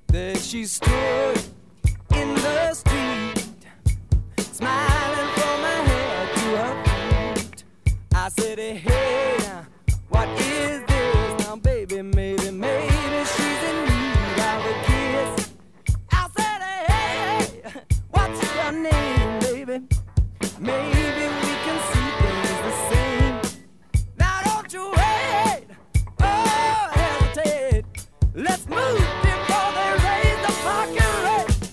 There she stood in the street, smiling from her head to her feet. I said, hey, now, what is this? Now, baby, maybe she's in need of a kiss. I said, hey, what's your name, baby? Maybe we can see things the same. Now, don't you wait, oh, hesitate. Let's move before they raise the fucking rate.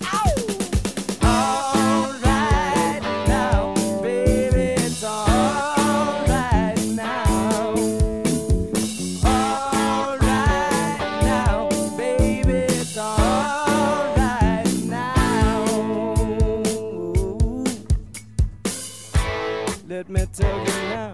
All right now, baby, it's all right now. All right now, baby, it's all right now. Let me tell you now.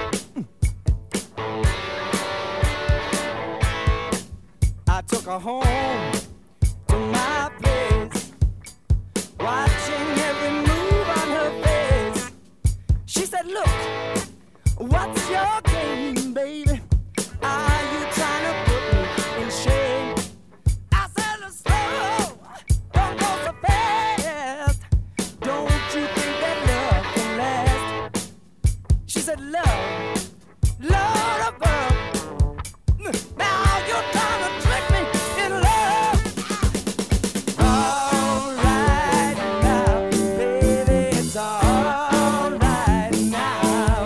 I took her home to my place, watching every move on her face. She said, look, what's your game, baby? Are you trying to put me in shame? I said, look, slow, don't go so fast. Don't you think that love can last? She said, love, love above. Now you're trying to trick me in love. All right now, baby, it's all right now.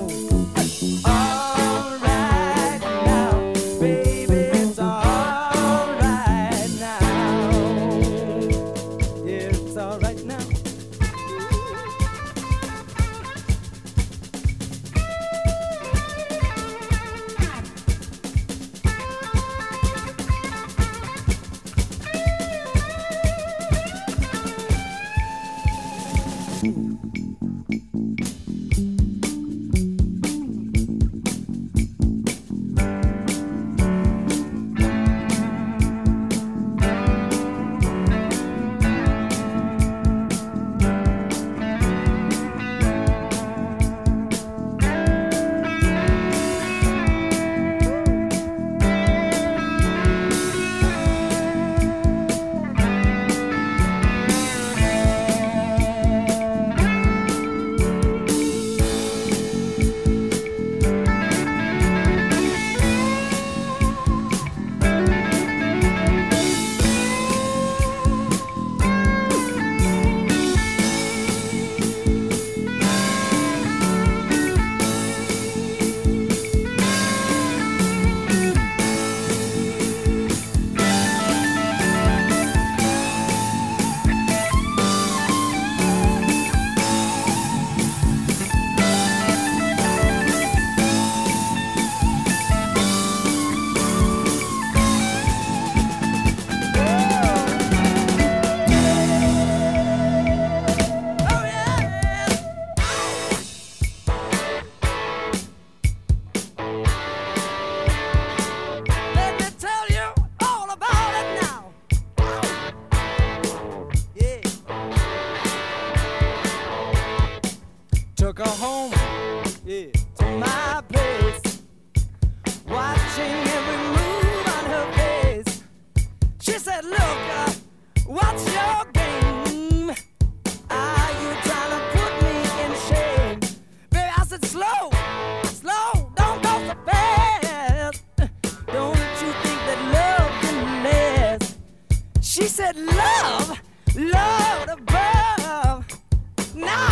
All right now, baby, it's all right now. Yeah, it's all right now. Let me tell you all about it now. Yeah. Took her home, yeah, to my place, watching every move on her face. She said, look, what's your game? Are you trying to put me in shame? Baby, I said, slow, slow, don't go so fast. Don't you think that love can last? She said, love, love above. Now